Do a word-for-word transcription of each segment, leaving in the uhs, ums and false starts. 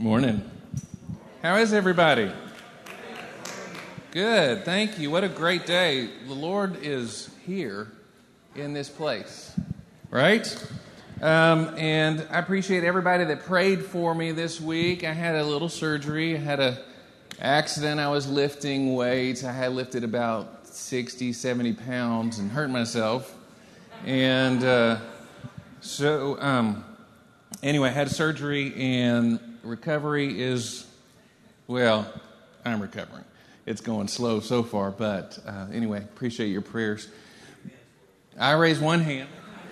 Morning. How is everybody? Good, thank you. What a great day. The Lord is here in this place, right? Um, and I appreciate everybody that prayed for me this week. I had a little surgery. I had an accident. I was lifting weights. I had lifted about sixty, seventy pounds and hurt myself. And uh, so, um, anyway, I had surgery, and recovery is, well, I'm recovering. It's going slow so far, but uh, anyway, appreciate your prayers. I raised one hand,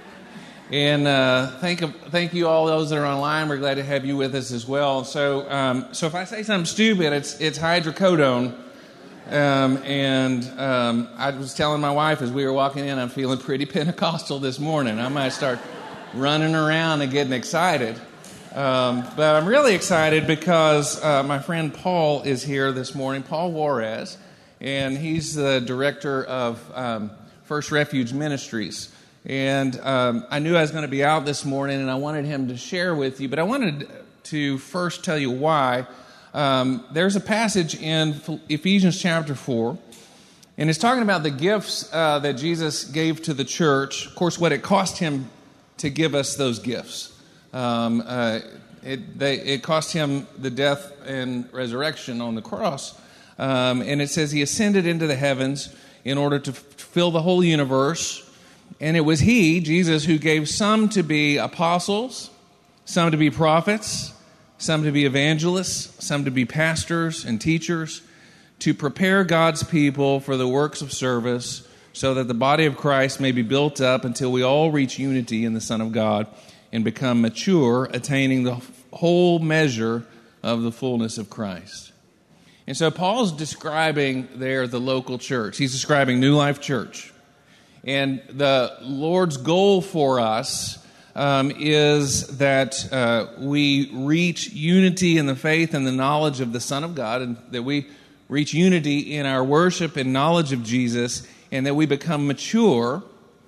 and uh, thank thank you all those that are online. We're glad to have you with us as well. So, um, so if I say something stupid, it's it's hydrocodone. Um, and um, I was telling my wife as we were walking in, I'm feeling pretty Pentecostal this morning. I might start running around and getting excited. Um, but I'm really excited because uh, my friend Paul is here this morning, Paul Juarez, and he's the director of um, First Refuge Ministries. And um, I knew I was going to be out this morning, and I wanted him to share with you, but I wanted to first tell you why. Um, there's a passage in Ephesians chapter four, and it's talking about the gifts uh, that Jesus gave to the church. Of course, what it cost him to give us those gifts. Um, uh, it, they, it cost him the death and resurrection on the cross. Um, and it says he ascended into the heavens in order to f- fill the whole universe. And it was he, Jesus, who gave some to be apostles, some to be prophets, some to be evangelists, some to be pastors and teachers, to prepare God's people for the works of service, so that the body of Christ may be built up until we all reach unity in the Son of God and become mature, attaining the whole measure of the fullness of Christ. And so Paul's describing there the local church. He's describing New Life Church. And the Lord's goal for us um, is that uh, we reach unity in the faith and the knowledge of the Son of God, and that we reach unity in our worship and knowledge of Jesus, and that we become mature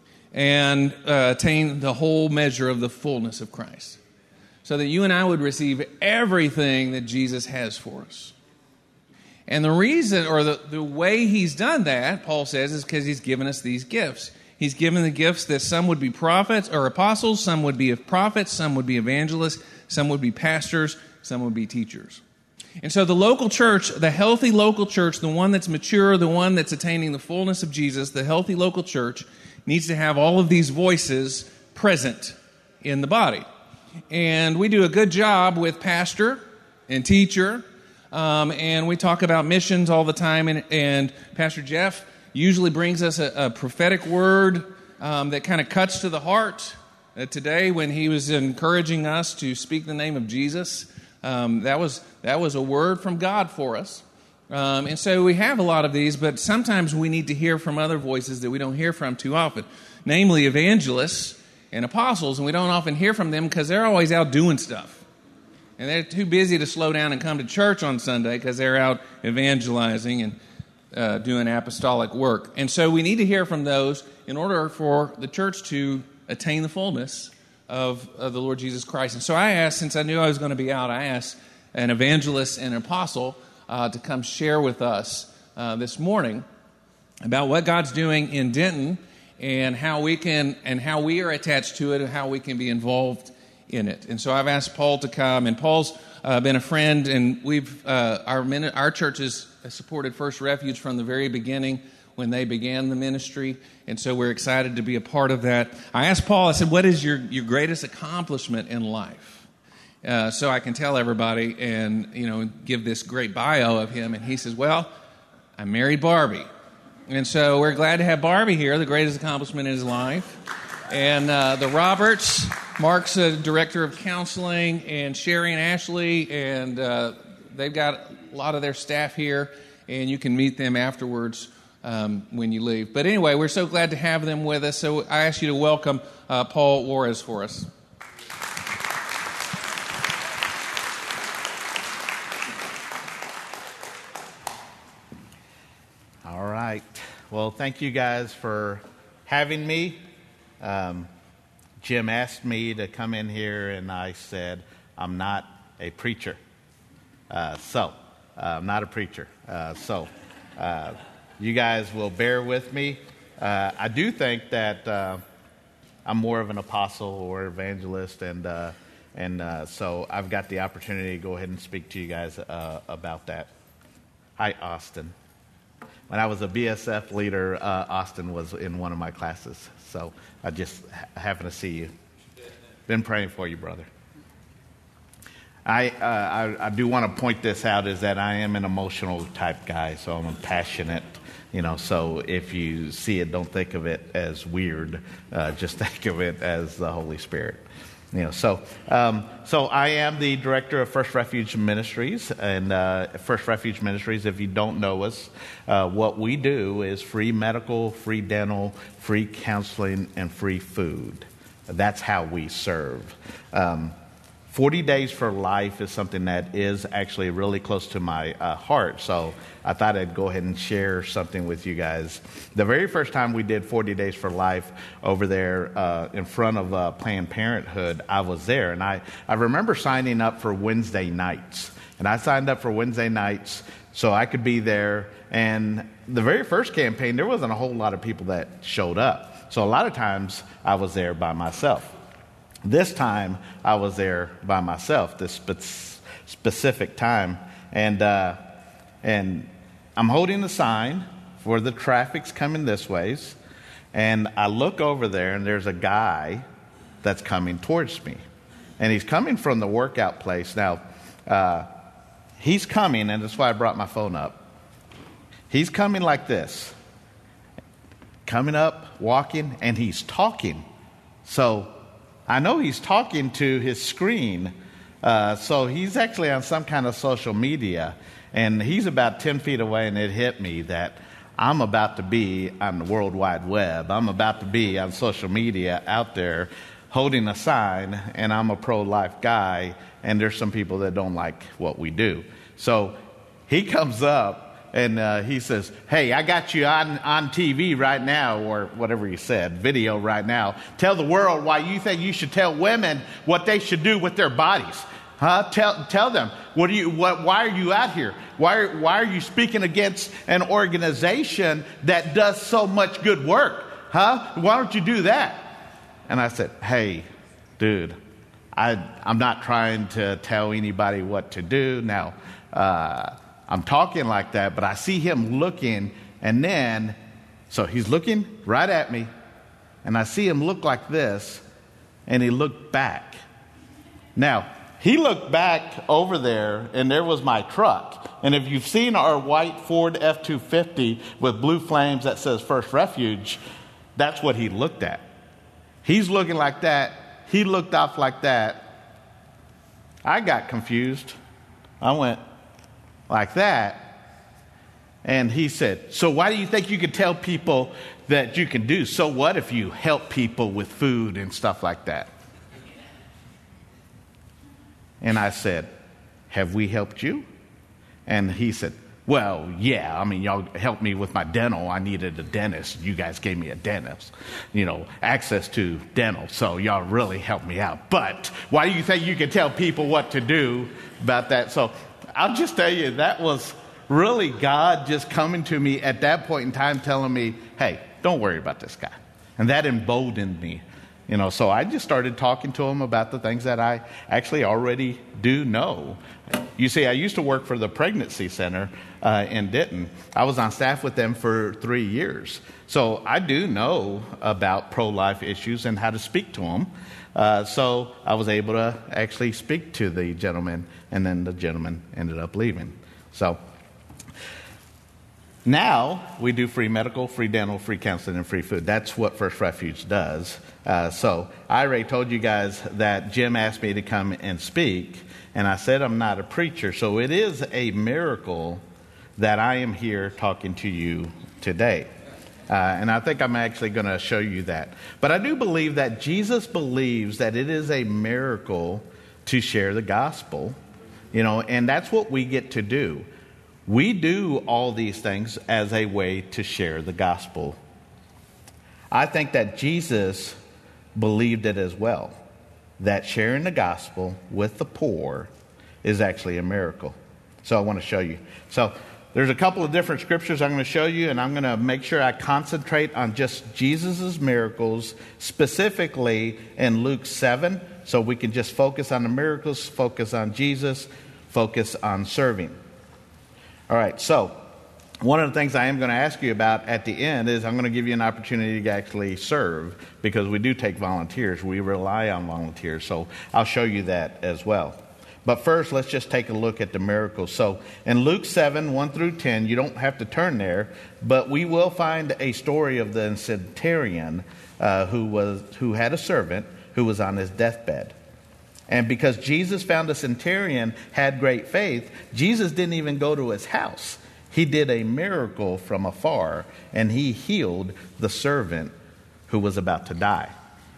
and uh, attain the whole measure of the fullness of Christ. So that you and I would receive everything that Jesus has for us. And the reason, or the, the way he's done that, Paul says, is because he's given us these gifts. He's given the gifts that some would be prophets or apostles, some would be prophets, some would be evangelists, some would be pastors, some would be teachers. And so the local church, the healthy local church, the one that's mature, the one that's attaining the fullness of Jesus, the healthy local church needs to have all of these voices present in the body. And we do a good job with pastor and teacher, um, and we talk about missions all the time, and, and Pastor Jeff usually brings us a, a prophetic word um, that kind of cuts to the heart. Uh, today, when he was encouraging us to speak the name of Jesus, um, that was that was a word from God for us. Um, and so we have a lot of these, but sometimes we need to hear from other voices that we don't hear from too often, namely evangelists and apostles, and we don't often hear from them because they're always out doing stuff. And they're too busy to slow down and come to church on Sunday because they're out evangelizing and uh, doing apostolic work. And so we need to hear from those in order for the church to attain the fullness of, of the Lord Jesus Christ. And so I asked, since I knew I was going to be out, I asked an evangelist and an apostle Uh, to come share with us uh, this morning about what God's doing in Denton and how we can and how we are attached to it and how we can be involved in it. And so I've asked Paul to come, and Paul's uh, been a friend, and we've uh, our our church has supported First Refuge from the very beginning when they began the ministry, and so we're excited to be a part of that. I asked Paul, I said, "What is your your greatest accomplishment in life?" Uh, so I can tell everybody and, you know, give this great bio of him. And he says, well, I married Barbie. And so we're glad to have Barbie here, the greatest accomplishment in his life. And uh, the Roberts, Mark's a director of counseling, and Sherry and Ashley, and uh, they've got a lot of their staff here, and you can meet them afterwards um, when you leave. But anyway, we're so glad to have them with us. So I ask you to welcome uh, Paul Juarez for us. All right. Well, thank you guys for having me. Um, Jim asked me to come in here, and I said, I'm not a preacher. Uh, so, uh, I'm not a preacher. Uh, so, uh, you guys will bear with me. Uh, I do think that uh, I'm more of an apostle or evangelist, and uh, and uh, so I've got the opportunity to go ahead and speak to you guys uh, about that. Hi, Austin. When I was a B S F leader, uh, Austin was in one of my classes, so I just ha- happen to see you. Been praying for you, brother. I, uh, I I do want to point this out, is that I am an emotional type guy, so I'm passionate, you know, so if you see it, don't think of it as weird, uh, just think of it as the Holy Spirit. You know, so um, so I am the director of First Refuge Ministries, and uh, First Refuge Ministries, if you don't know us, uh, what we do is free medical, free dental, free counseling, and free food. That's how we serve. Um, forty Days for Life is something that is actually really close to my uh, heart, so I thought I'd go ahead and share something with you guys. The very first time we did forty Days for Life over there uh, in front of uh, Planned Parenthood, I was there, and I, I remember signing up for Wednesday nights, and I signed up for Wednesday nights so I could be there, and the very first campaign, there wasn't a whole lot of people that showed up, so a lot of times I was there by myself. This time, I was there by myself, this spe- specific time, and uh, and I'm holding a sign for the traffic's coming this ways, and I look over there, and there's a guy that's coming towards me, and he's coming from the workout place. Now, uh, he's coming, and that's why I brought my phone up. He's coming like this, coming up, walking, and he's talking. So I know he's talking to his screen, uh, so he's actually on some kind of social media, and he's about ten feet away, and it hit me that I'm about to be on the World Wide Web. I'm about to be on social media out there holding a sign, and I'm a pro-life guy, and there's some people that don't like what we do. So he comes up, and uh, he says, "Hey, I got you on, on T V right now," or whatever he said, video right now. "Tell the world why you think you should tell women what they should do with their bodies. Huh? Tell tell them, what do you what why are you out here? Why are, why are you speaking against an organization that does so much good work? Huh? Why don't you do that?" And I said, "Hey, dude, I I'm not trying to tell anybody what to do. Now, uh I'm talking like that, but I see him looking, and then, so he's looking right at me, and I see him look like this, and he looked back. Now, he looked back over there, and there was my truck. And if you've seen our white Ford F two fifty with blue flames that says First Refuge, that's what he looked at. He's looking like that. He looked off like that. I got confused. I went like that. And he said, "So why do you think you can tell people that you can do? So what if you help people with food and stuff like that?" And I said, "Have we helped you?" And he said, "Well, yeah, I mean, y'all helped me with my dental. I needed a dentist. You guys gave me a dentist, you know, access to dental. So y'all really helped me out. But why do you think you can tell people what to do about that?" So I'll just tell you, that was really God just coming to me at that point in time telling me, "Hey, don't worry about this guy." And that emboldened me. You know, so I just started talking to him about the things that I actually already do know. You see, I used to work for the pregnancy center uh, in Denton. I was on staff with them for three years. So I do know about pro-life issues and how to speak to them. Uh, so I was able to actually speak to the gentleman, and then the gentleman ended up leaving. So now we do free medical, free dental, free counseling, and free food. That's what First Refuge does. Uh, so I already told you guys that Jim asked me to come and speak, and I said I'm not a preacher. So it is a miracle that I am here talking to you today. Uh, and I think I'm actually going to show you that. But I do believe that Jesus believes that it is a miracle to share the gospel, you know, and that's what we get to do. We do all these things as a way to share the gospel. I think that Jesus believed it as well, that sharing the gospel with the poor is actually a miracle. So I want to show you. So there's a couple of different scriptures I'm going to show you, and I'm going to make sure I concentrate on just Jesus' miracles, specifically in Luke seven, so we can just focus on the miracles, focus on Jesus, focus on serving. All right, so one of the things I am going to ask you about at the end is I'm going to give you an opportunity to actually serve, because we do take volunteers. We rely on volunteers, so I'll show you that as well. But first, let's just take a look at the miracles. So in Luke seven, one through ten, you don't have to turn there, but we will find a story of the centurion uh, who was who had a servant who was on his deathbed. And because Jesus found the centurion had great faith, Jesus didn't even go to his house. He did a miracle from afar, and he healed the servant who was about to die.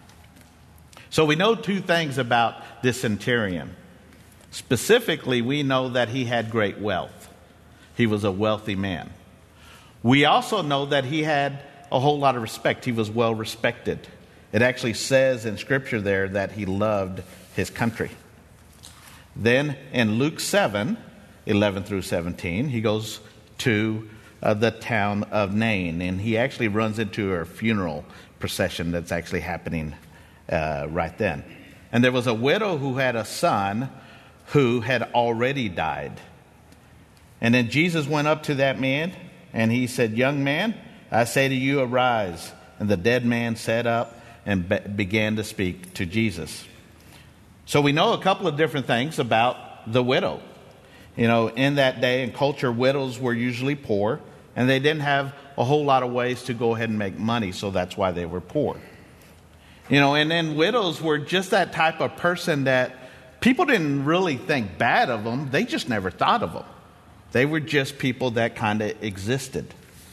So we know two things about this centurion. Specifically, we know that he had great wealth. He was a wealthy man. We also know that he had a whole lot of respect. He was well respected. It actually says in Scripture there that he loved his country. Then in Luke seven, eleven through seventeen, he goes to uh, the town of Nain, and he actually runs into a funeral procession that's actually happening uh, right then. And there was a widow who had a son who had already died. And then Jesus went up to that man, and he said, "Young man, I say to you, arise." And the dead man sat up and be- began to speak to Jesus. So we know a couple of different things about the widow. You know, in that day and culture, widows were usually poor, and they didn't have a whole lot of ways to go ahead and make money, so that's why they were poor. You know, and then widows were just that type of person that people didn't really think bad of them. They just never thought of them. They were just people that kind of existed.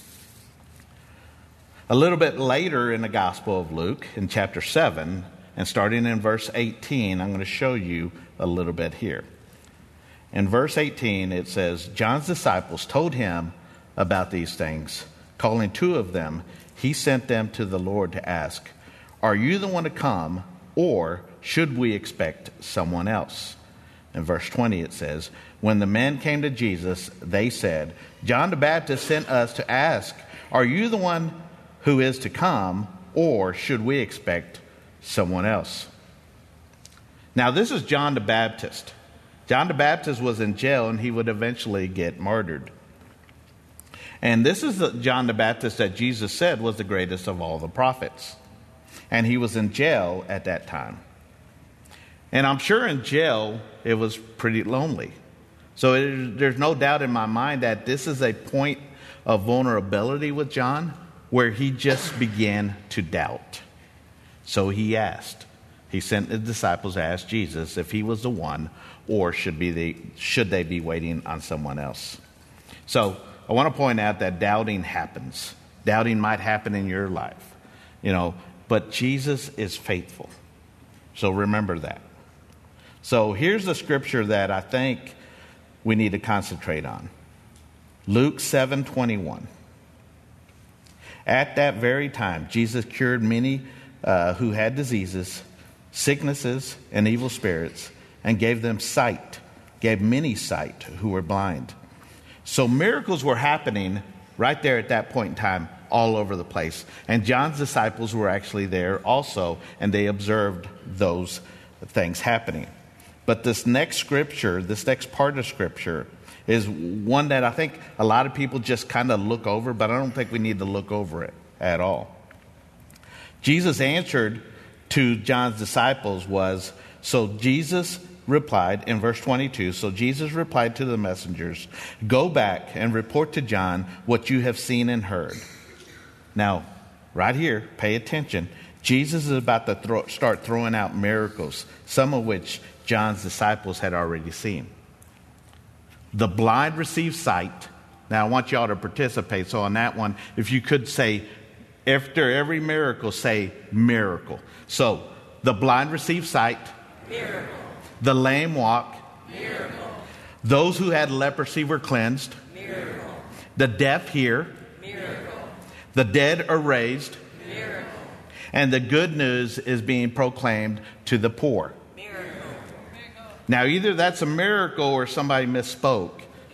A little bit later in the Gospel of Luke, in chapter seven, and starting in verse eighteen, I'm going to show you a little bit here. In verse eighteen, it says, John's disciples told him about these things. Calling two of them, he sent them to the Lord to ask, "Are you the one to come, or should we expect someone else?" In verse twenty it says, when the men came to Jesus, they said, "John the Baptist sent us to ask, are you the one who is to come, or should we expect someone else?" Now this is John the Baptist. John the Baptist was in jail, and he would eventually get martyred. And this is the John the Baptist that Jesus said was the greatest of all the prophets. And he was in jail at that time. And I'm sure in jail, it was pretty lonely. So it, there's no doubt in my mind that this is a point of vulnerability with John where he just began to doubt. So he asked. He sent the disciples to ask Jesus if he was the one, or should be the should they be waiting on someone else. So I want to point out that doubting happens. Doubting might happen in your life, you know, but Jesus is faithful. So remember that. So here's the scripture that I think we need to concentrate on. Luke seven twenty-one. At that very time, Jesus cured many uh, who had diseases, sicknesses, and evil spirits, and gave them sight, gave many sight who were blind. So miracles were happening right there at that point in time all over the place. And John's disciples were actually there also, and they observed those things happening. But this next scripture, this next part of scripture, is one that I think a lot of people just kind of look over, but I don't think we need to look over it at all. Jesus answered to John's disciples was, so Jesus replied in verse twenty-two, so Jesus replied to the messengers, "Go back and report to John what you have seen and heard." Now, right here, pay attention. Jesus is about to throw, start throwing out miracles, some of which John's disciples had already seen. The blind receive sight. Now, I want y'all to participate. So on that one, if you could say, after every miracle, say miracle. So, the blind receive sight. Miracle. The lame walk. Miracle. Those who had leprosy were cleansed. Miracle. The deaf hear. Miracle. The dead are raised. Miracle. And the good news is being proclaimed to the poor. Miracle. Now, either that's a miracle or somebody misspoke.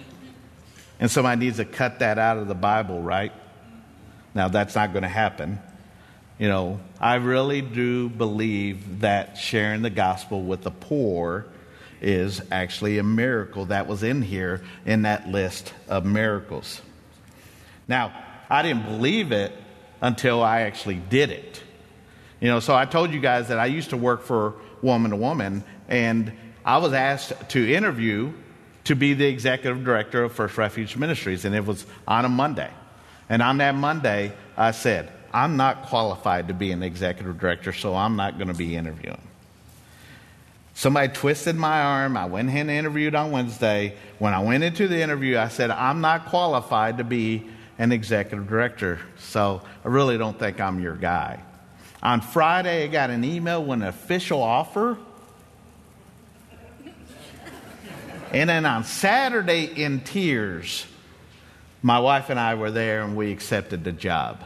And somebody needs to cut that out of the Bible, right? Now, that's not going to happen. You know, I really do believe that sharing the gospel with the poor is actually a miracle that was in here in that list of miracles. Now, I didn't believe it until I actually did it. You know, so I told you guys that I used to work for Woman to Woman, and I was asked to interview to be the executive director of First Refuge Ministries, and it was on a Monday. And on that Monday, I said, I'm not qualified to be an executive director, so I'm not going to be interviewing. Somebody twisted my arm. I went ahead and interviewed on Wednesday. When I went into the interview, I said, I'm not qualified to be an executive director, so I really don't think I'm your guy. On Friday, I got an email with an official offer. And then on Saturday, in tears, my wife and I were there and we accepted the job.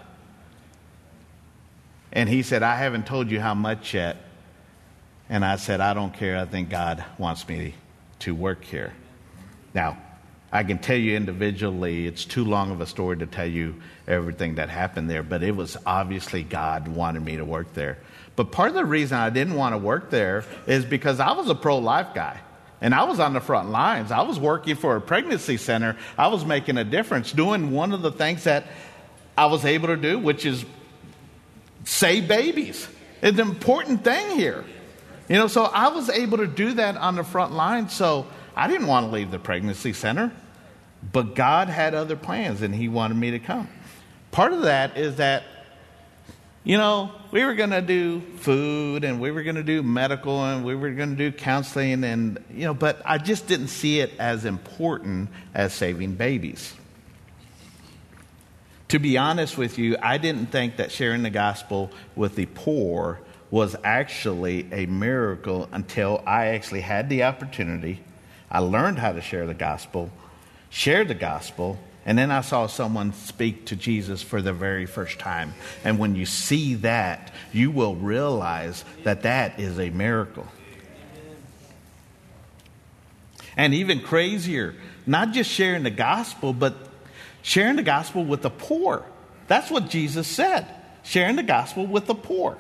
And he said, I haven't told you how much yet. And I said, I don't care. I think God wants me to work here. Now, I can tell you individually, it's too long of a story to tell you everything that happened there, but it was obviously God wanted me to work there. But part of the reason I didn't want to work there is because I was a pro-life guy. And I was on the front lines. I was working for a pregnancy center. I was making a difference, doing one of the things that I was able to do, which is save babies. It's an important thing here. You know, so I was able to do that on the front line. So I didn't want to leave the pregnancy center. But God had other plans, and he wanted me to come. Part of that is that, you know, we were going to do food, and we were going to do medical, and we were going to do counseling, and, you know, but I just didn't see it as important as saving babies. To be honest with you, I didn't think that sharing the gospel with the poor was actually a miracle until I actually had the opportunity. I learned how to share the gospel, shared the gospel, and then I saw someone speak to Jesus for the very first time. And when you see that, you will realize that that is a miracle. And even crazier, not just sharing the gospel, but sharing the gospel with the poor. That's what Jesus said, sharing the gospel with the poor.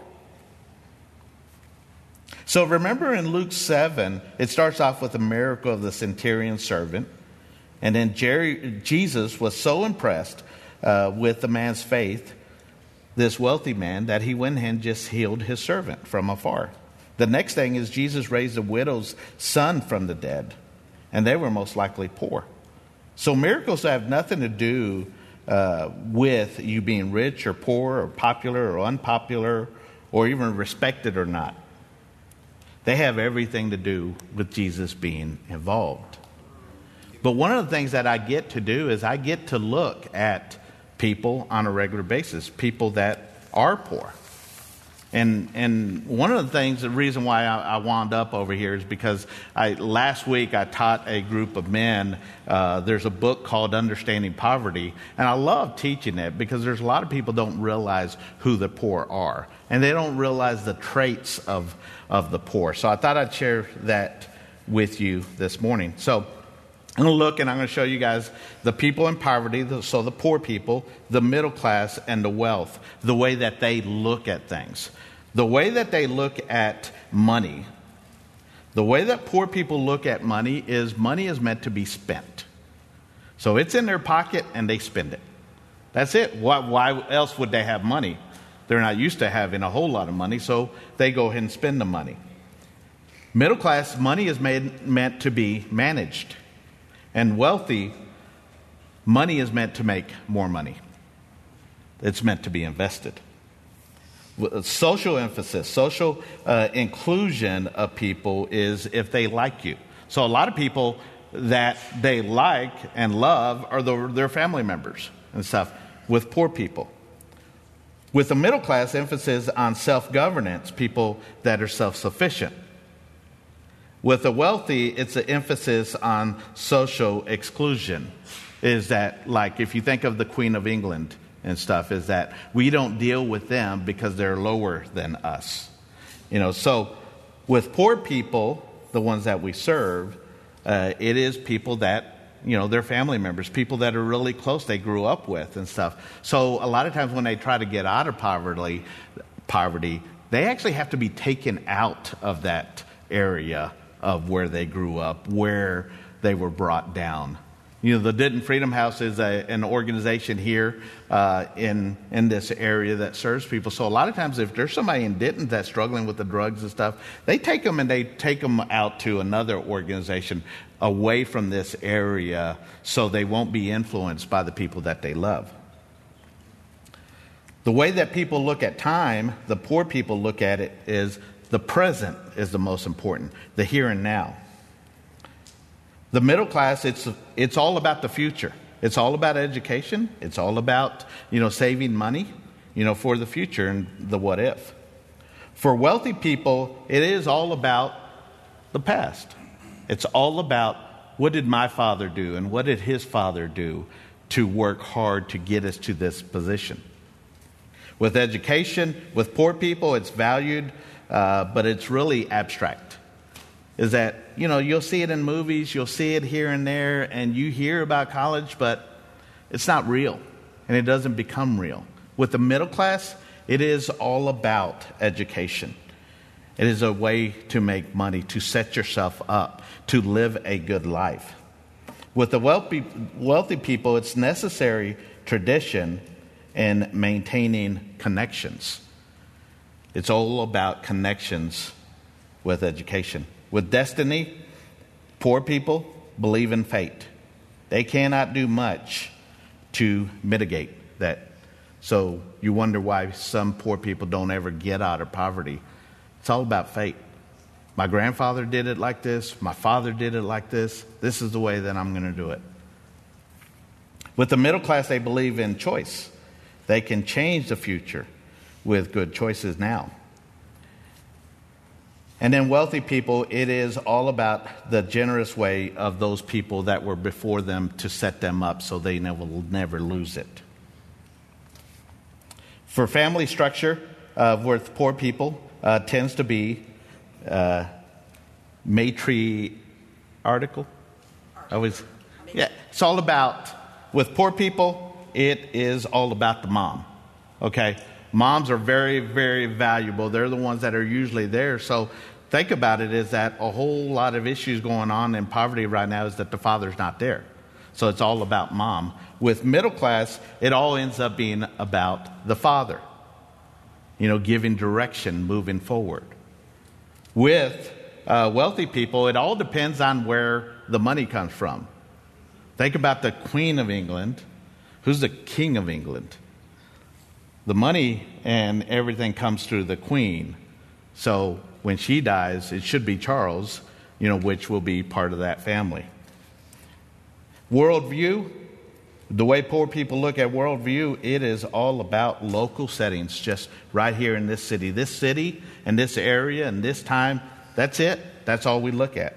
So remember in Luke seven, it starts off with a miracle of the centurion servant. And then Jerry, Jesus was so impressed uh, with the man's faith, this wealthy man, that he went and just healed his servant from afar. The next thing is Jesus raised a widow's son from the dead, and they were most likely poor. So miracles have nothing to do uh, with you being rich or poor or popular or unpopular or even respected or not. They have everything to do with Jesus being involved. But one of the things that I get to do is I get to look at people on a regular basis, people that are poor. And and one of the things, the reason why I, I wound up over here is because I last week I taught a group of men. Uh, there's a book called Understanding Poverty, and I love teaching it because there's a lot of people don't realize who the poor are, and they don't realize the traits of of the poor. So I thought I'd share that with you this morning. So I'm going to look and I'm going to show you guys the people in poverty, so the poor people, the middle class, and the wealth, the way that they look at things. The way that they look at money. The way that poor people look at money is money is meant to be spent. So it's in their pocket and they spend it. That's it. Why, why else would they have money? They're not used to having a whole lot of money, so they go ahead and spend the money. Middle class, money is made, meant to be managed. And wealthy, money is meant to make more money. It's meant to be invested. Social emphasis, social uh, inclusion of people is if they like you. So a lot of people that they like and love are the, their family members and stuff with poor people. With the middle class, emphasis on self-governance, people that are self-sufficient. With the wealthy, it's an emphasis on social exclusion. Is that, like, if you think of the Queen of England and stuff, is that we don't deal with them because they're lower than us. You know, so with poor people, the ones that we serve, uh, it is people that you know, their family members, people that are really close they grew up with and stuff. So a lot of times when they try to get out of poverty, poverty, they actually have to be taken out of that area of where they grew up, where they were brought down. You know, the Denton Freedom House is a, an organization here uh, in in this area that serves people. So a lot of times if there's somebody in Denton that's struggling with the drugs and stuff, they take them and they take them out to another organization away from this area so they won't be influenced by the people that they love. The way that people look at time, the poor people look at it, is the present is the most important, the here and now. The middle class, it's it's all about the future. It's all about education. It's all about, you know, saving money, you know, for the future and the what if. For wealthy people, it is all about the past. It's all about what did my father do and what did his father do to work hard to get us to this position. With education, with poor people, it's valued, uh, but it's really abstract. Is that, you know, you'll see it in movies, you'll see it here and there, and you hear about college, but it's not real, and it doesn't become real. With the middle class, it is all about education. It is a way to make money, to set yourself up, to live a good life. With the wealthy, wealthy people, it's necessary tradition in maintaining connections. It's all about connections with education. With destiny, poor people believe in fate. They cannot do much to mitigate that. So you wonder why some poor people don't ever get out of poverty. It's all about fate. My grandfather did it like this. My father did it like this. This is the way that I'm going to do it. With the middle class, they believe in choice. They can change the future with good choices now. And then wealthy people, it is all about the generous way of those people that were before them to set them up so they never, never lose it. For family structure, uh, with poor people, uh, tends to be uh, matriarchal. Always, yeah, it's all about, with poor people, it is all about the mom. Okay? Moms are very, very valuable. They're the ones that are usually there. So think about it, is that a whole lot of issues going on in poverty right now is that the father's not there. So it's all about mom. With middle class, it all ends up being about the father, you know, giving direction moving forward. With uh, wealthy people, it all depends on where the money comes from. Think about the Queen of England. Who's the King of England? The money and everything comes through the Queen. So when she dies, it should be Charles, you know, which will be part of that family. Worldview, the way poor people look at worldview, it is all about local settings, just right here in this city. This city and this area and this time, that's it. That's all we look at.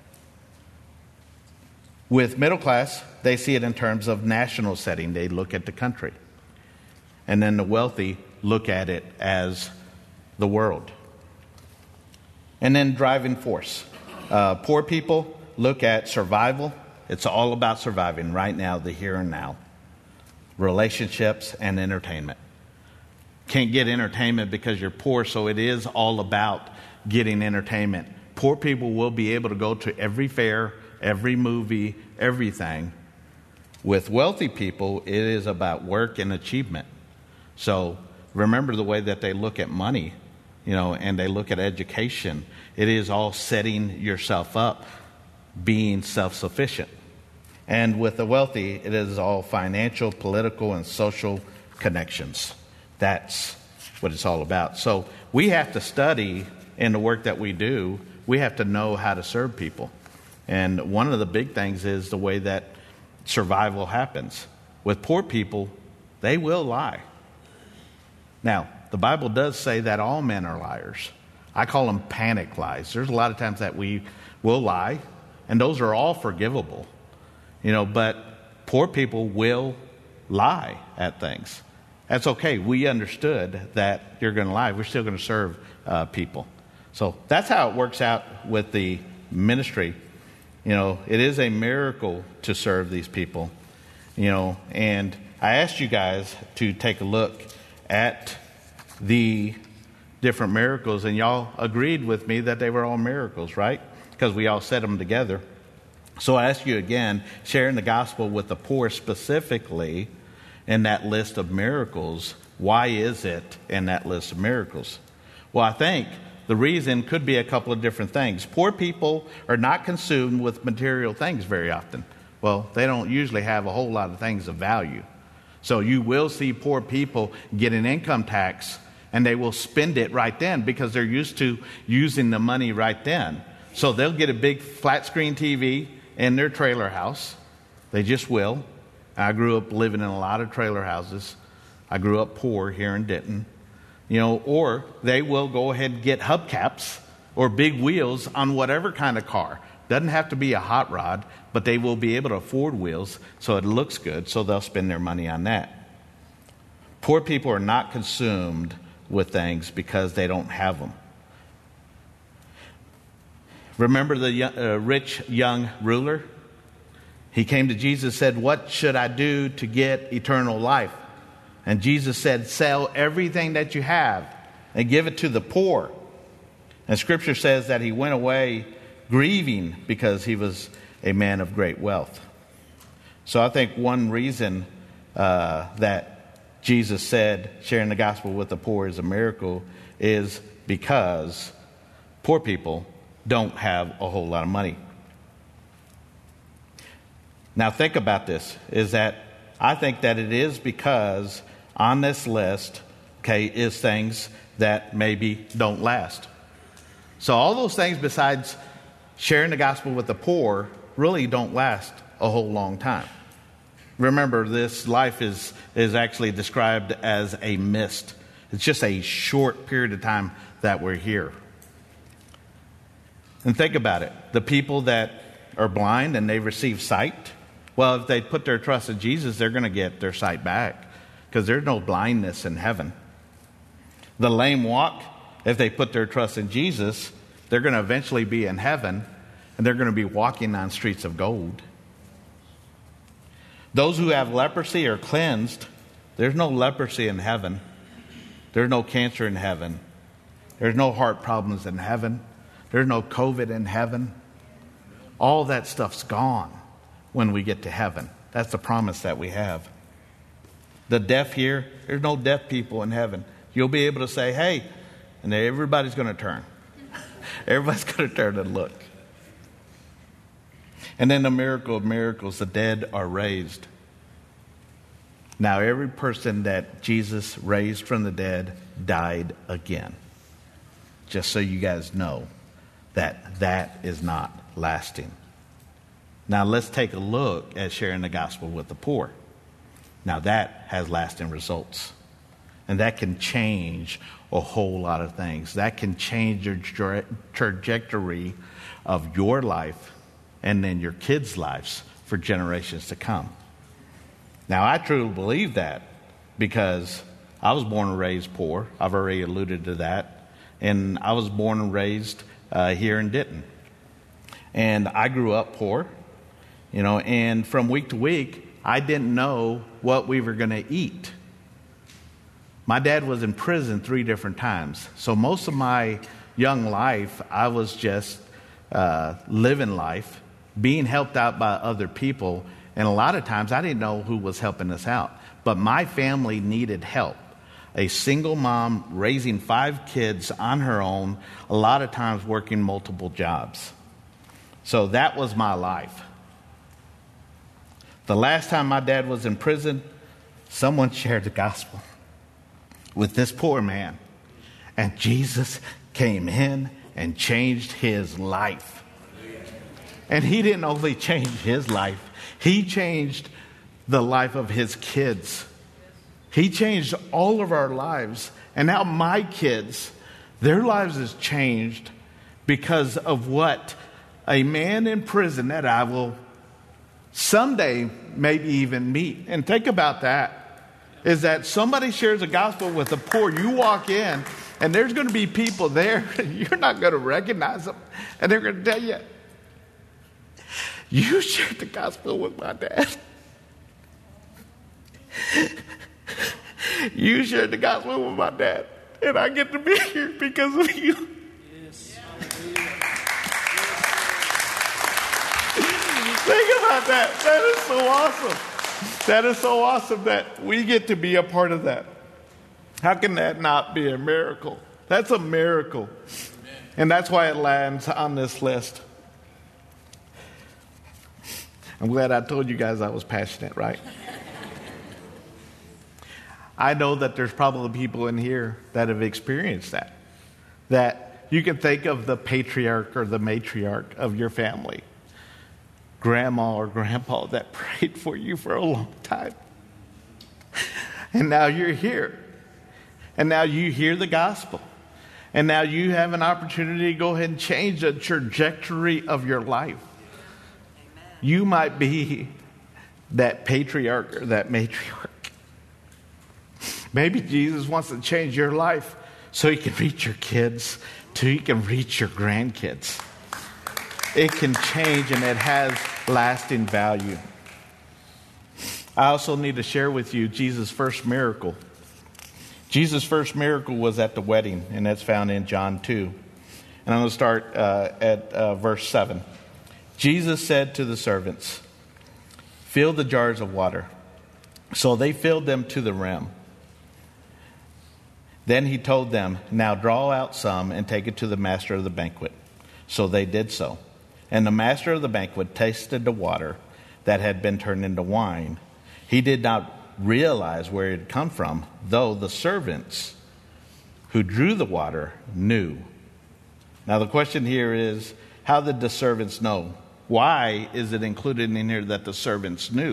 With middle class, they see it in terms of national setting. They look at the country. And then the wealthy look at it as the world. And then driving force. Uh, poor people look at survival. It's all about surviving right now, the here and now. Relationships and entertainment. Can't get entertainment because you're poor, so it is all about getting entertainment. Poor people will be able to go to every fair, every movie, everything. With wealthy people, it is about work and achievement. So remember the way that they look at money, you know, and they look at education. It is all setting yourself up, being self-sufficient. And with the wealthy, it is all financial, political, and social connections. That's what it's all about. So we have to study in the work that we do. We have to know how to serve people. And one of the big things is the way that survival happens. With poor people, they will lie. Now, the Bible does say that all men are liars. I call them panic lies. There's a lot of times that we will lie, and those are all forgivable. You know, but poor people will lie at things. That's okay. We understood that you're going to lie. We're still going to serve uh, people. So that's how it works out with the ministry. You know, it is a miracle to serve these people. You know, and I asked you guys to take a look at the different miracles, and y'all agreed with me that they were all miracles, right? Because we all said them together. So I ask you again, sharing the gospel with the poor specifically in that list of miracles, why is it in that list of miracles? Well, I think the reason could be a couple of different things. Poor people are not consumed with material things very often. Well, they don't usually have a whole lot of things of value. So you will see poor people get an income tax, and they will spend it right then because they're used to using the money right then. So they'll get a big flat screen T V in their trailer house. They just will. I grew up living in a lot of trailer houses. I grew up poor here in Denton. You know, or they will go ahead and get hubcaps or big wheels on whatever kind of car. Doesn't have to be a hot rod, but they will be able to afford wheels so it looks good, so they'll spend their money on that. Poor people are not consumed with things because they don't have them. Remember the uh, rich young ruler? He came to Jesus and said, "What should I do to get eternal life?" And Jesus said, "Sell everything that you have and give it to the poor." And Scripture says that he went away grieving because he was a man of great wealth. So I think one reason uh, that Jesus said sharing the gospel with the poor is a miracle is because poor people don't have a whole lot of money. Now think about this, is that I think that it is because on this list, okay, is things that maybe don't last. So all those things besides sharing the gospel with the poor really don't last a whole long time. Remember, this life is, is actually described as a mist. It's just a short period of time that we're here. And think about it. The people that are blind and they receive sight, well, if they put their trust in Jesus, they're going to get their sight back because there's no blindness in heaven. The lame walk, if they put their trust in Jesus, they're going to eventually be in heaven and they're going to be walking on streets of gold. Those who have leprosy are cleansed. There's no leprosy in heaven. There's no cancer in heaven. There's no heart problems in heaven. There's no COVID in heaven. All that stuff's gone when we get to heaven. That's the promise that we have. The deaf here, there's no deaf people in heaven. You'll be able to say, "Hey," and everybody's going to turn. Everybody's going to turn and look. And then the miracle of miracles, the dead are raised. Now, every person that Jesus raised from the dead died again. Just so you guys know that that is not lasting. Now, let's take a look at sharing the gospel with the poor. Now, that has lasting results. And that can change a whole lot of things. That can change your tra- trajectory of your life and then your kids' lives for generations to come. Now, I truly believe that because I was born and raised poor. I've already alluded to that. And I was born and raised uh, here in Denton. And I grew up poor, you know, and from week to week, I didn't know what we were going to eat. My dad was in prison three different times. So most of my young life, I was just uh, living life, being helped out by other people. And a lot of times I didn't know who was helping us out. But my family needed help. A single mom raising five kids on her own, a lot of times working multiple jobs. So that was my life. The last time my dad was in prison, someone shared the gospel with this poor man. And Jesus came in and changed his life. And he didn't only change his life, he changed the life of his kids. He changed all of our lives. And now my kids, their lives has changed because of what a man in prison that I will someday maybe even meet. And think about that, is that somebody shares the gospel with the poor. You walk in and there's going to be people there. You're not going to recognize them. And they're going to tell you, You shared the gospel with my dad. You shared the gospel with my dad. And I get to be here because of you. Yes. Think about that. That is so awesome. That is so awesome that we get to be a part of that. How can that not be a miracle? That's a miracle. And that's why it lands on this list. I'm glad I told you guys I was passionate, right? I know that there's probably people in here that have experienced that. That you can think of the patriarch or the matriarch of your family, grandma or grandpa that prayed for you for a long time. And now you're here. And now you hear the gospel. And now you have an opportunity to go ahead and change the trajectory of your life. Amen. You might be that patriarch or that matriarch. Maybe Jesus wants to change your life so he can reach your kids, so he can reach your grandkids. It can change and it has lasting value. I also need to share with you Jesus' first miracle. Jesus' first miracle was at the wedding, and that's found in John two. And I'm going to start uh, at uh, verse seven. Jesus said to the servants, "Fill the jars of water." So they filled them to the rim. Then he told them, "Now draw out some and take it to the master of the banquet." So they did so. And the master of the banquet tasted the water that had been turned into wine. He did not realize where it had come from, though the servants who drew the water knew. Now the question here is, how did the servants know? Why is it included in here that the servants knew?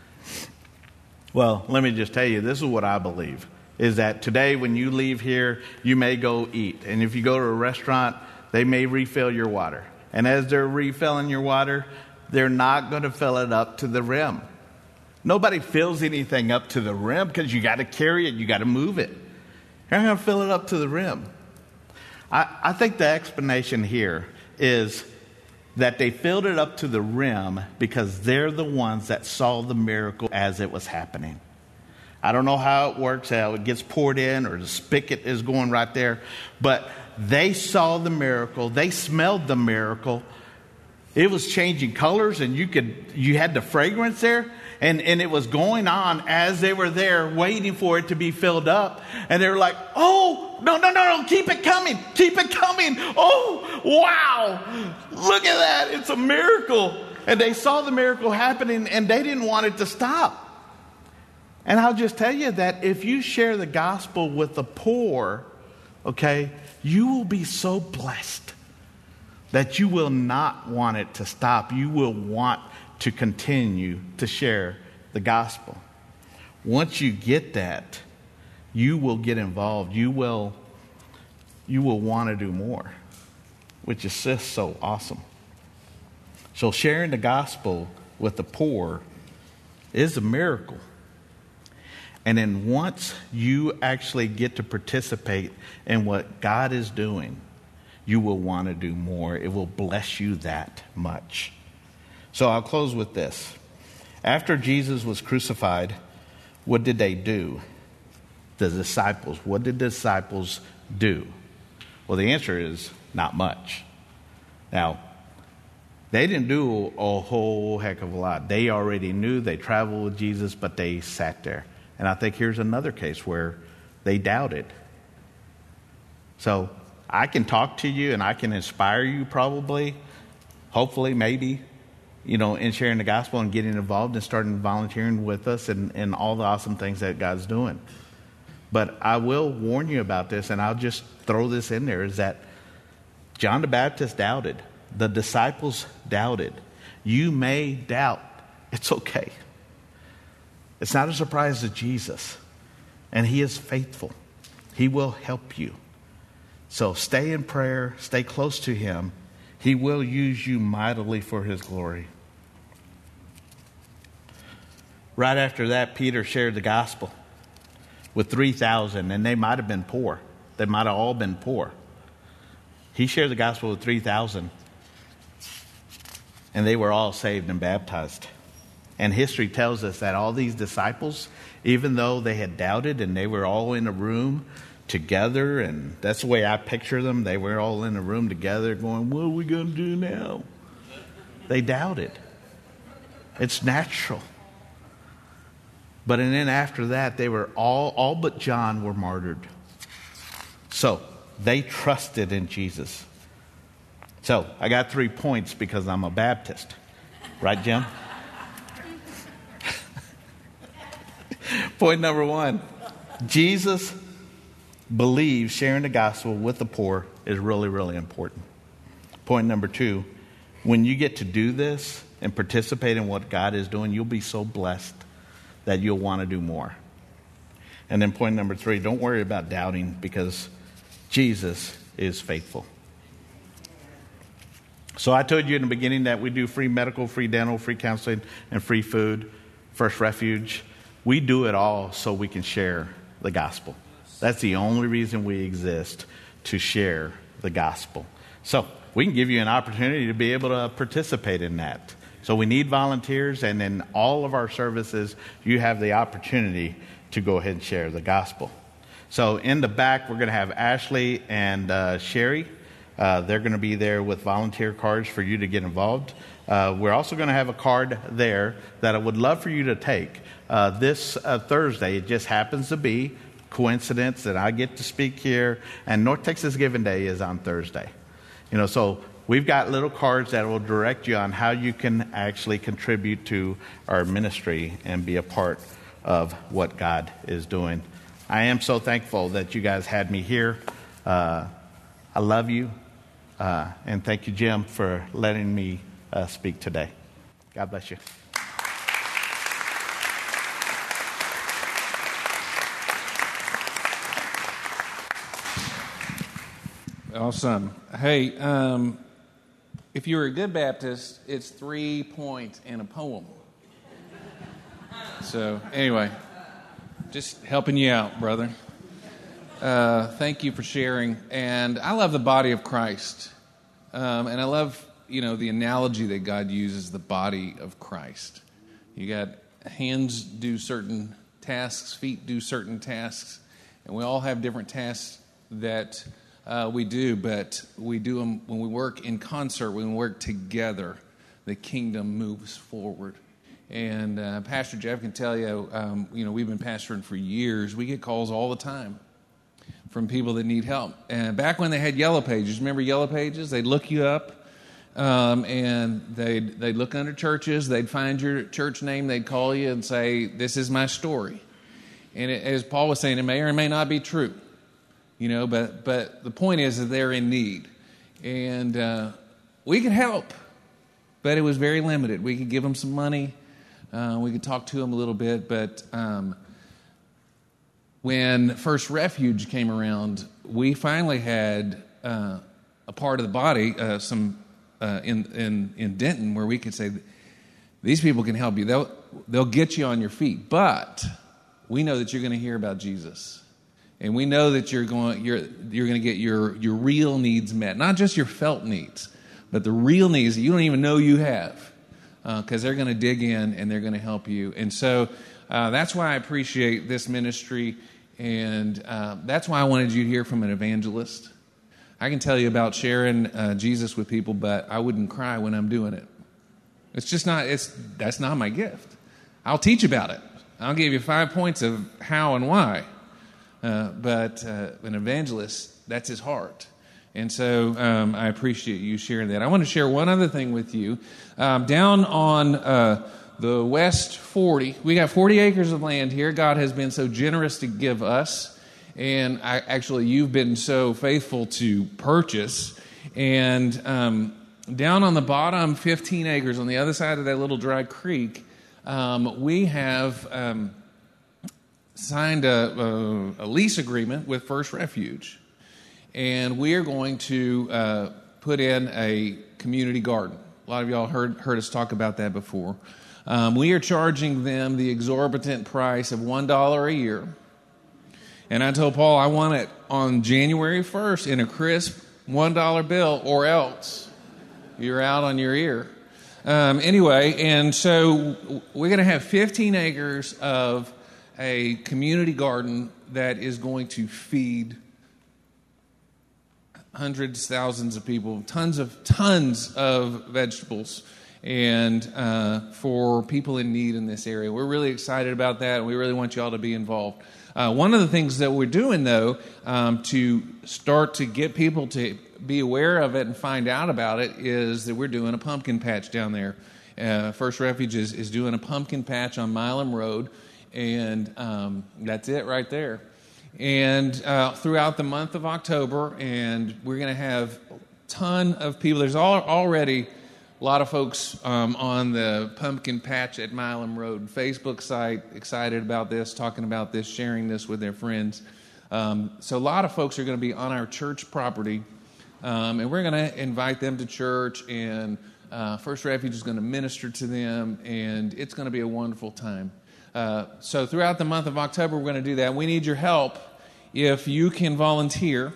Well, let me just tell you, this is what I believe, is that today when you leave here, you may go eat. And if you go to a restaurant, they may refill your water. And as they're refilling your water, they're not going to fill it up to the rim. Nobody fills anything up to the rim because you got to carry it, you got to move it. You're not going to fill it up to the rim. I, I think the explanation here is that they filled it up to the rim because they're the ones that saw the miracle as it was happening. I don't know how it works, how it gets poured in or the spigot is going right there, but they saw the miracle. They smelled the miracle. It was changing colors, and you could you had the fragrance there. And, and it was going on as they were there waiting for it to be filled up. And they were like, "Oh, no, no, no, no, keep it coming. Keep it coming. Oh, wow. Look at that. It's a miracle." And they saw the miracle happening and they didn't want it to stop. And I'll just tell you that if you share the gospel with the poor, okay, you will be so blessed that you will not want it to stop. You will want to continue to share the gospel. Once you get that, you will get involved. You will, you will want to do more, which is just so awesome. So sharing the gospel with the poor is a miracle. And then once you actually get to participate in what God is doing, you will want to do more. It will bless you that much. So I'll close with this. After Jesus was crucified, what did they do? The disciples. What did the disciples do? Well, the answer is not much. Now, they didn't do a whole heck of a lot. They already knew. They traveled with Jesus, but they sat there. And I think here's another case where they doubted. So I can talk to you and I can inspire you probably, hopefully, maybe, you know, in sharing the gospel and getting involved and starting volunteering with us and, and all the awesome things that God's doing. But I will warn you about this, and I'll just throw this in there, is that John the Baptist doubted. The disciples doubted. You may doubt. It's okay. It's not a surprise to Jesus. And he is faithful. He will help you. So stay in prayer. Stay close to him. He will use you mightily for his glory. Right after that, Peter shared the gospel with three thousand, and they might have been poor. They might have all been poor. He shared the gospel with three thousand. and they were all saved and baptized. And history tells us that all these disciples, even though they had doubted and they were all in a room together, and that's the way I picture them, they were all in a room together going, what are we going to do now? They doubted. It's natural. But and then after that, they were all, all but John were martyred. So they trusted in Jesus. So I got three points because I'm a Baptist. Right, Jim? Point number one, Jesus believes sharing the gospel with the poor is really, really important. Point number two, when you get to do this and participate in what God is doing, you'll be so blessed that you'll want to do more. And then point number three, don't worry about doubting because Jesus is faithful. So I told you in the beginning that we do free medical, free dental, free counseling, and free food, First Refuge. We do it all so we can share the gospel. That's the only reason we exist, to share the gospel. So we can give you an opportunity to be able to participate in that. So we need volunteers, and in all of our services, you have the opportunity to go ahead and share the gospel. So in the back, we're going to have Ashley and uh, Sherry. Uh, they're going to be there with volunteer cards for you to get involved. Uh, we're also going to have a card there that I would love for you to take. Uh, this uh, Thursday, it just happens to be coincidence that I get to speak here, and North Texas Giving Day is on Thursday. You know, so we've got little cards that will direct you on how you can actually contribute to our ministry and be a part of what God is doing. I am so thankful that you guys had me here. Uh, I love you, uh, and thank you, Jim, for letting me uh, speak today. God bless you. Awesome. Hey, um, if you're a good Baptist, it's three points and a poem. So anyway, just helping you out, brother. Uh, thank you for sharing. And I love the body of Christ. Um, and I love, you know, the analogy that God uses, the body of Christ. You got hands do certain tasks, feet do certain tasks, and we all have different tasks that uh, we do, but we do them when we work in concert, when we work together, the kingdom moves forward. And uh, Pastor Jeff can tell you, um, you know, we've been pastoring for years. We get calls all the time from people that need help. And back when they had Yellow Pages, remember Yellow Pages? They'd look you up, um, and they'd, they'd look under churches. They'd find your church name. They'd call you and say, this is my story. And it, as Paul was saying, it may or may not be true. You know, but, but the point is that they're in need. And uh, we could help, but it was very limited. We could give them some money. Uh, we could talk to them a little bit, but um, when First Refuge came around, we finally had uh, a part of the body, uh, some uh, in, in in Denton, where we could say, these people can help you. They'll they'll get you on your feet, but we know that you're going to hear about Jesus, and we know that you're going you're you're going to get your your real needs met, not just your felt needs, but the real needs that you don't even know you have. Because uh, they're going to dig in and they're going to help you. And so uh, that's why I appreciate this ministry. And uh, that's why I wanted you to hear from an evangelist. I can tell you about sharing uh, Jesus with people, but I wouldn't cry when I'm doing it. It's just not, it's that's not my gift. I'll teach about it. I'll give you five points of how and why. Uh, but uh, an evangelist, that's his heart. And so um, I appreciate you sharing that. I want to share one other thing with you. Um, down on uh, the West forty, we got forty acres of land here. God has been so generous to give us. And I, actually, you've been so faithful to purchase. And um, down on the bottom fifteen acres, on the other side of that little dry creek, um, we have um, signed a, a, a lease agreement with First Refuge. And we are going to uh, put in a community garden. A lot of y'all heard heard us talk about that before. Um, we are charging them the exorbitant price of one dollar a year. And I told Paul I want it on January first in a crisp one dollar bill, or else you're out on your ear. Um, anyway, and so we're going to have fifteen acres of a community garden that is going to feed hundreds, thousands of people, tons of tons of vegetables, and uh, for people in need in this area. We're really excited about that, and we really want you all to be involved. Uh, one of the things that we're doing, though, um, to start to get people to be aware of it and find out about it, is that we're doing a pumpkin patch down there. Uh, First Refuge is, is doing a pumpkin patch on Milam Road, and um, that's it right there. And uh, throughout the month of October, and we're going to have a ton of people. There's all, already a lot of folks um, on the Pumpkin Patch at Milam Road Facebook site excited about this, talking about this, sharing this with their friends. Um, so a lot of folks are going to be on our church property, um, and we're going to invite them to church, and uh, First Refuge is going to minister to them, and it's going to be a wonderful time. Uh, so throughout the month of October, we're going to do that. We need your help if you can volunteer.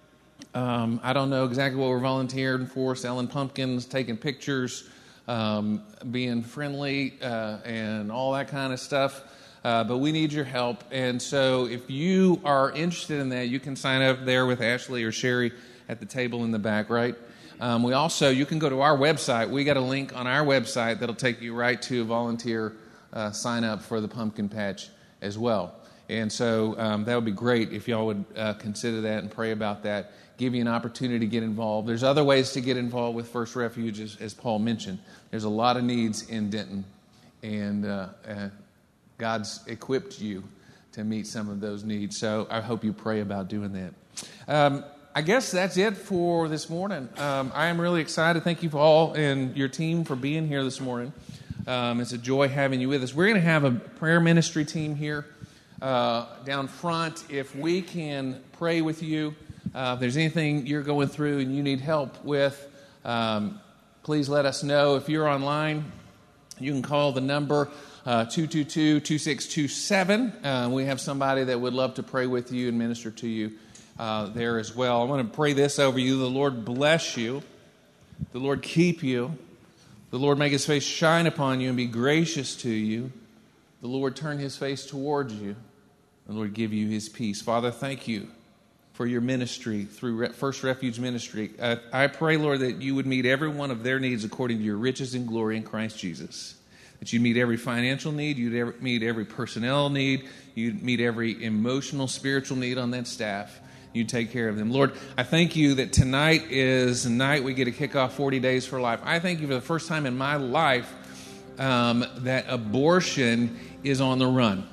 Um, I don't know exactly what we're volunteering for, selling pumpkins, taking pictures, um, being friendly, uh, and all that kind of stuff. Uh, but we need your help. And so if you are interested in that, you can sign up there with Ashley or Sherry at the table in the back, right? Um, we also, you can go to our website. We got a link on our website that'll take you right to a volunteer Uh, sign up for the pumpkin patch as well. And so um, that would be great if y'all would uh, consider that and pray about that, give you an opportunity to get involved. There's other ways to get involved with First Refuge, as, as Paul mentioned. There's a lot of needs in Denton, and uh, uh, God's equipped you to meet some of those needs. So I hope you pray about doing that. Um, I guess that's it for this morning. Um, I am really excited. Thank you for all and your team for being here this morning. Um, it's a joy having you with us. We're going to have a prayer ministry team here uh, down front. If we can pray with you, uh, if there's anything you're going through and you need help with, um, please let us know. If you're online, you can call the number uh, two two two, two six two seven. Uh, we have somebody that would love to pray with you and minister to you uh, there as well. I want to pray this over you. The Lord bless you. The Lord keep you. The Lord make His face shine upon you and be gracious to you. The Lord turn His face towards you. The Lord give you His peace. Father, thank you for your ministry through First Refuge Ministry. Uh, I pray, Lord, that you would meet every one of their needs according to your riches and glory in Christ Jesus. That you'd meet every financial need, you'd meet every personnel need, you'd meet every emotional, spiritual need on that staff. You take care of them. Lord, I thank you that tonight is the night we get to kick off forty days for Life. I thank you for the first time in my life um, that abortion is on the run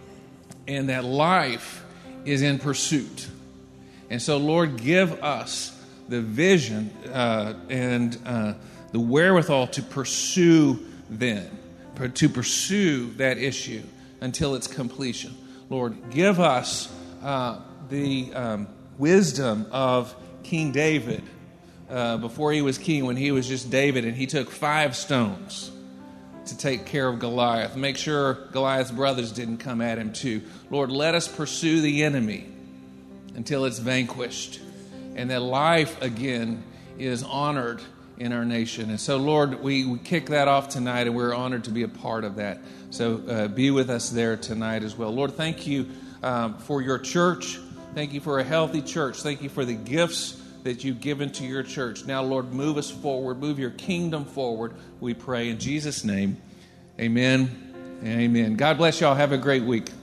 and that life is in pursuit. And so, Lord, give us the vision uh, and uh, the wherewithal to pursue them, to pursue that issue until its completion. Lord, give us uh, the um, wisdom of King David uh, before he was king, when he was just David, and he took five stones to take care of Goliath. Make sure Goliath's brothers didn't come at him too. Lord, let us pursue the enemy until it's vanquished, and that life again is honored in our nation. And so, Lord, we, we kick that off tonight, and we're honored to be a part of that. So uh, be with us there tonight as well. Lord, thank you um, for your church. Thank you for a healthy church. Thank you for the gifts that you've given to your church. Now, Lord, move us forward. Move your kingdom forward, we pray in Jesus' name. Amen and amen. God bless y'all. Have a great week.